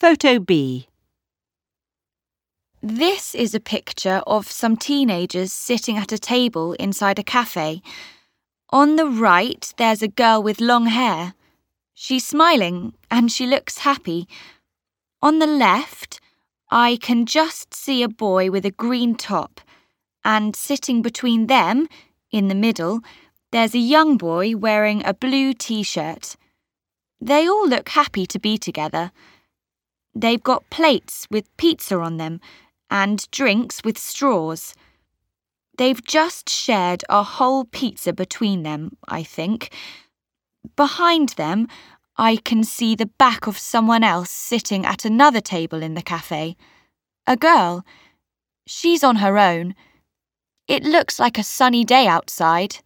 Photo B. This is a picture of some teenagers sitting at a table inside a cafe. On the right, there's a girl with long hair. She's smiling and she looks happy. On the left, I can just see a boy with a green top, and sitting between them, in the middle, there's a young boy wearing a blue t-shirt. They all look happy to be together. They've got plates with pizza on them and drinks with straws. They've just shared a whole pizza between them, I think. Behind them, I can see the back of someone else sitting at another table in the cafe. A girl. She's on her own. It looks like a sunny day outside.